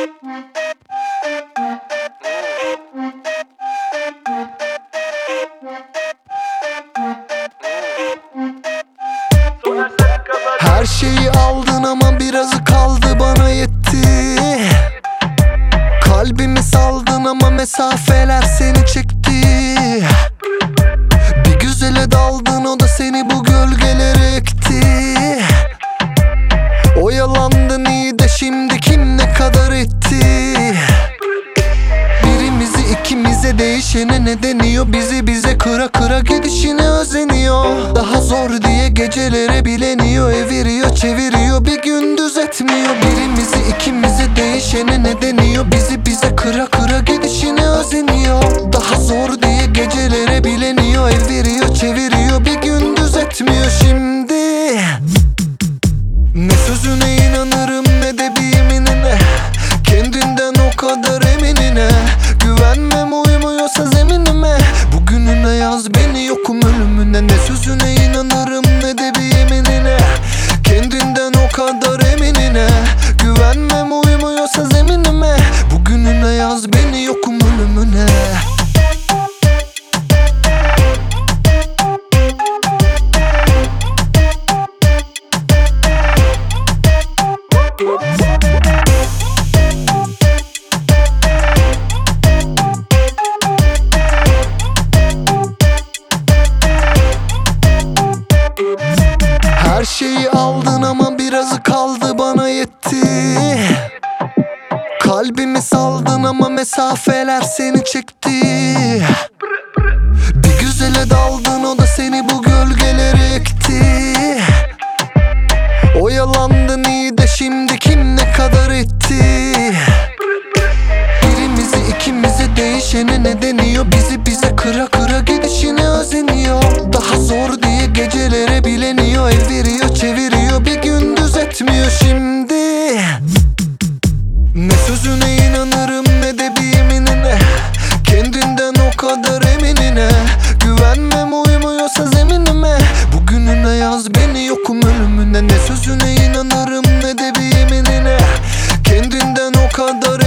Her şeyi aldın ama birazı kaldı, bana yetti. Kalbimi saldın ama mesafeler seni çekti. Bir güzele daldın, o da seni bu gölgelere ekti. Oyalandın iyi de şimdi kim ne kadar etti? Birimizi ikimize değişene ne deniyor? Bize kıra kıra gidişine özeniyor. Daha zor diye gecelere bileniyor. Eviriyor çeviriyor, bir gündüz etmiyor. Birimizi ikimize değişene ne deniyor? Bize kıra kıra gidişine özeniyor. Daha zor diye gecelere bileniyor. Eviriyor çeviriyor, bir gündüz etmiyor şimdi. Ne sözüne inanırım ne de bir yeminine. Kendinden o kadar eminine. Güvenmem uymuyorsa zeminime. Bugününe yaz beni yokum ölümüne. Ne sözüne inanırım ne de bir yeminine. Kendinden o kadar eminine. Güvenmem uymuyorsa zeminime. Bugününe yaz beni yokum ölümüne. Her şeyi aldın ama birazı kaldı, bana yetti. Kalbimi saldın ama mesafeler seni çekti. Bir güzele daldın, o da seni bu gölgelere ekti. Oyalandın iyi de şimdi kim ne kadar etti? Birimizi ikimize değişene ne deniyor? Bize kıra kıra gidişine özeniyor. Daha zor diye gecelere bileniyor. Eviriyor çeviriyor, bir gündüz etmiyor şimdi. Ne sözüne inanırım ne de bir yeminine. Kendinden o kadar eminine. Güvenmem uymuyorsa zeminime. Bugününe yaz beni yokum ölümüne. Ne sözüne inanırım ne de bir yeminine. Kendinden o kadar